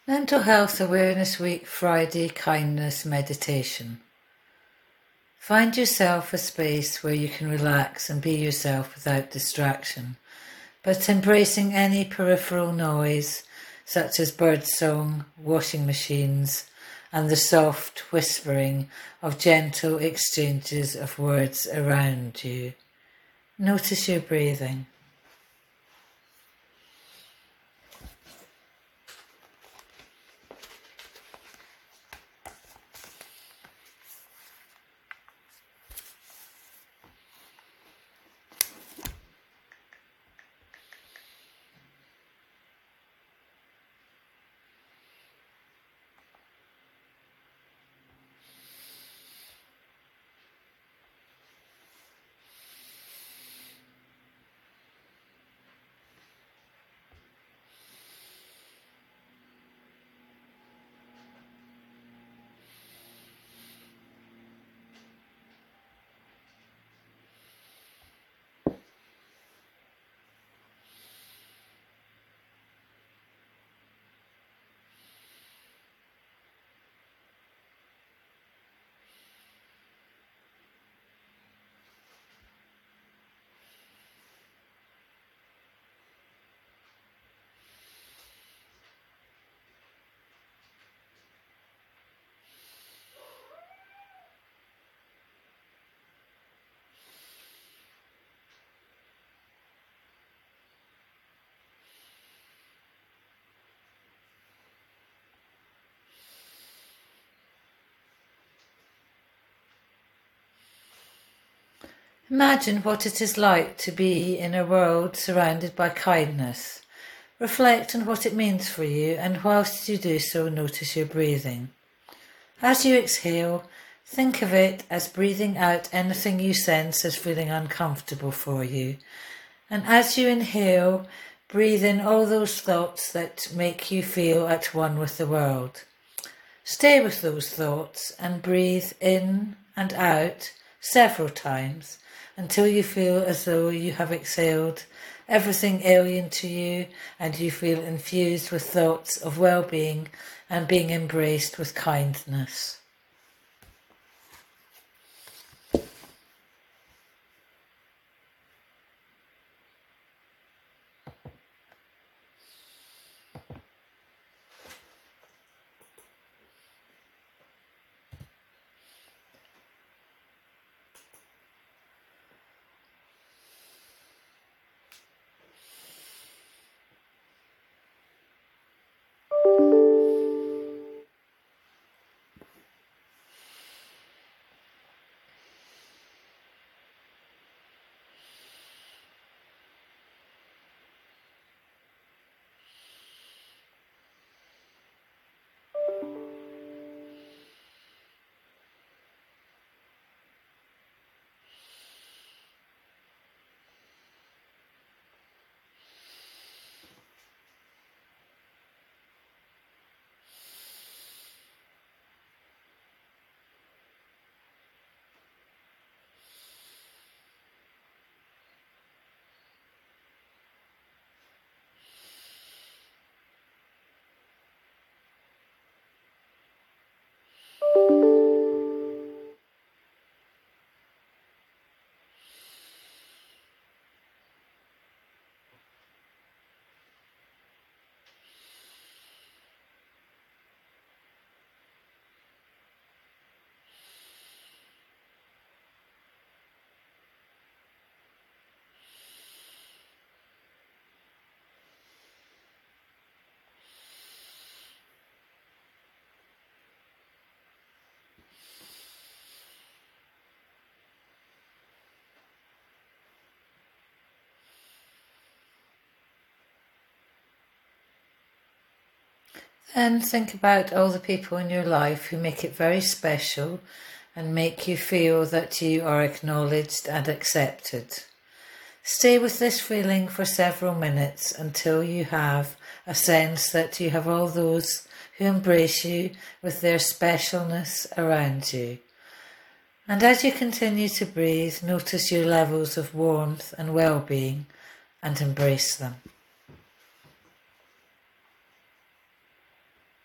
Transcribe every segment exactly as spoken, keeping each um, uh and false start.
Mental Health Awareness Week Friday Kindness Meditation. Find yourself a space where you can relax and be yourself without distraction, but embracing any peripheral noise such as birdsong, washing machines, and the soft whispering of gentle exchanges of words around you. Notice your breathing. Imagine what it is like to be in a world surrounded by kindness. Reflect on what it means for you, and whilst you do so, notice your breathing. As you exhale, think of it as breathing out anything you sense as feeling uncomfortable for you. And as you inhale, breathe in all those thoughts that make you feel at one with the world. Stay with those thoughts and breathe in and out several times until you feel as though you have exhaled everything alien to you and you feel infused with thoughts of well-being and being embraced with kindness. Then think about all the people in your life who make it very special and make you feel that you are acknowledged and accepted. Stay with this feeling for several minutes until you have a sense that you have all those who embrace you with their specialness around you. And as you continue to breathe, notice your levels of warmth and well-being and embrace them.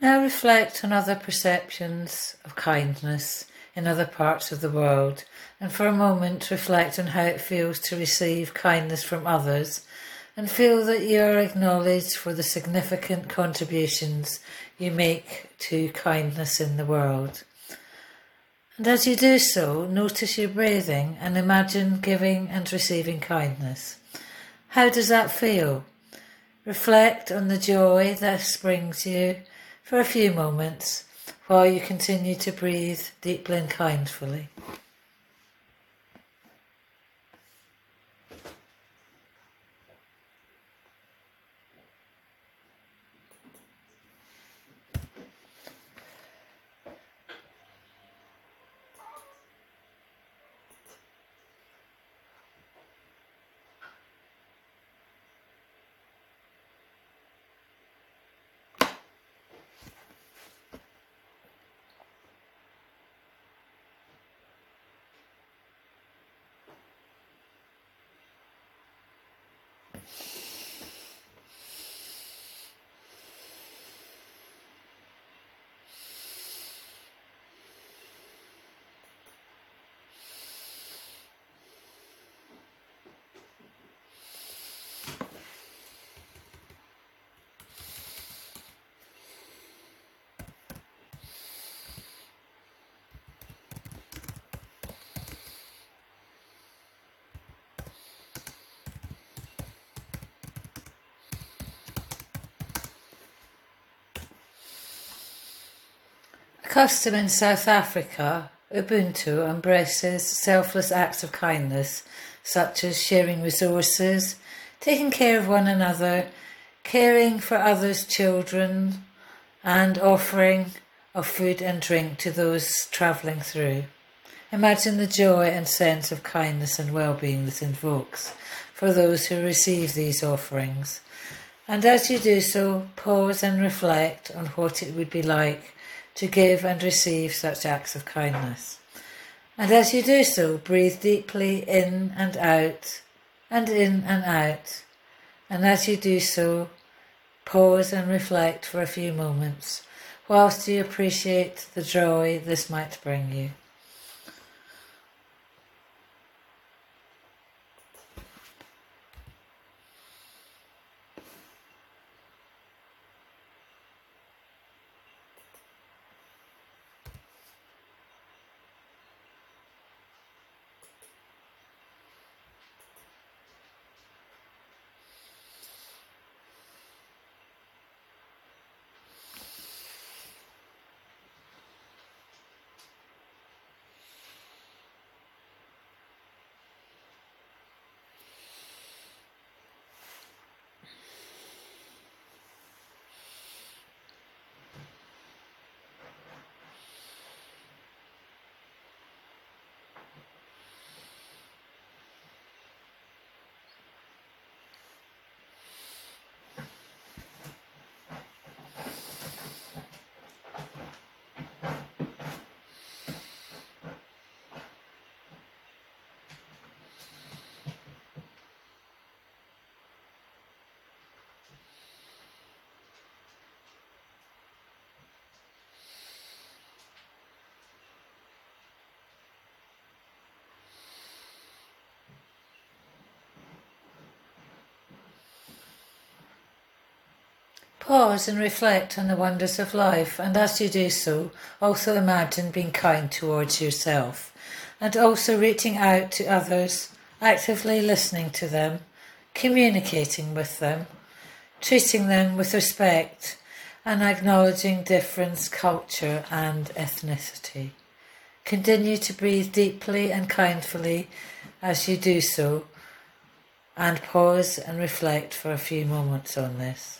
Now reflect on other perceptions of kindness in other parts of the world, and for a moment reflect on how it feels to receive kindness from others, and feel that you are acknowledged for the significant contributions you make to kindness in the world. And as you do so, notice your breathing and imagine giving and receiving kindness. How does that feel? Reflect on the joy this brings you for a few moments while you continue to breathe deeply and kindly. A custom in South Africa, Ubuntu embraces selfless acts of kindness, such as sharing resources, taking care of one another, caring for others' children, and offering of food and drink to those travelling through. Imagine the joy and sense of kindness and well-being this invokes for those who receive these offerings. And as you do so, pause and reflect on what it would be like to give and receive such acts of kindness. And as you do so, breathe deeply in and out, and in and out. And as you do so, pause and reflect for a few moments, whilst you appreciate the joy this might bring you. Pause and reflect on the wonders of life, and as you do so, also imagine being kind towards yourself, and also reaching out to others, actively listening to them, communicating with them, treating them with respect, and acknowledging difference, culture and ethnicity. Continue to breathe deeply and kindly as you do so, and pause and reflect for a few moments on this.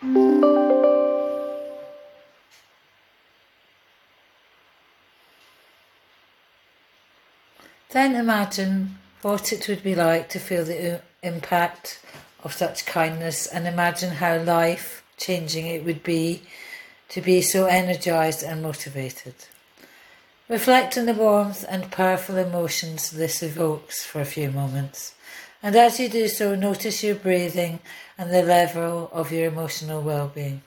Then imagine what it would be like to feel the impact of such kindness, and imagine how life-changing it would be to be so energised and motivated. Reflect on the warmth and powerful emotions this evokes for a few moments, and as you do so, notice your breathing and the level of your emotional well-being.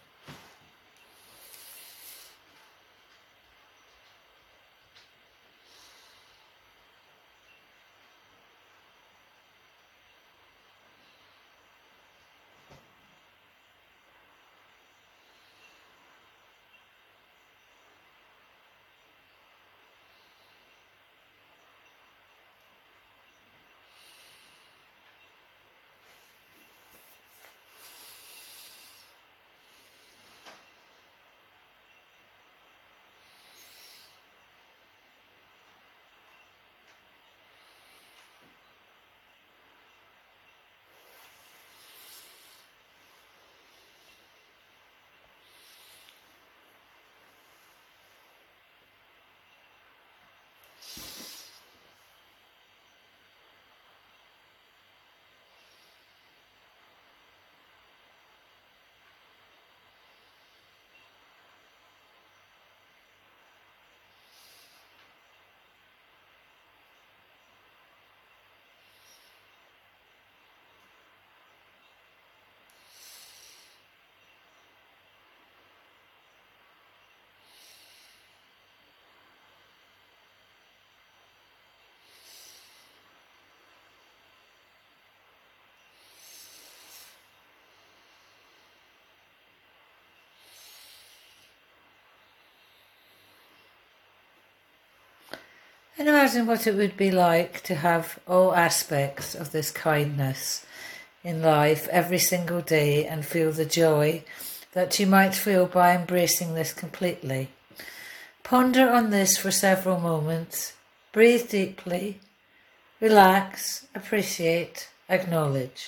And imagine what it would be like to have all aspects of this kindness in life every single day and feel the joy that you might feel by embracing this completely. Ponder on this for several moments. Breathe deeply, relax, appreciate, acknowledge.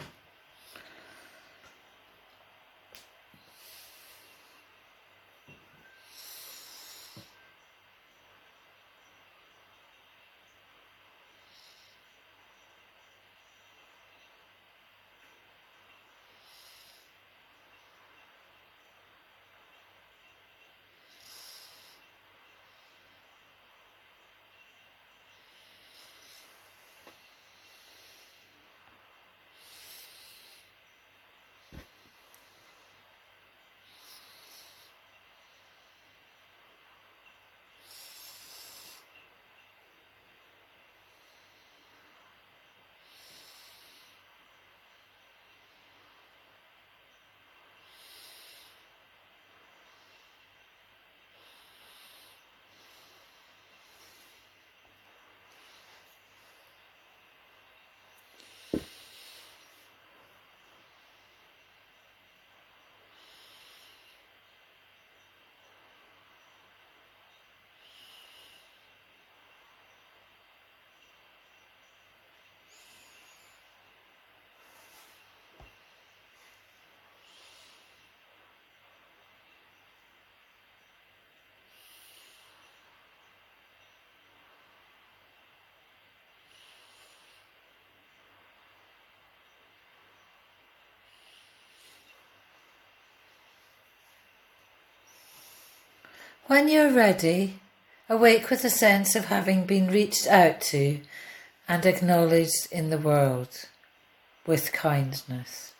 When you're ready, awake with a sense of having been reached out to and acknowledged in the world with kindness.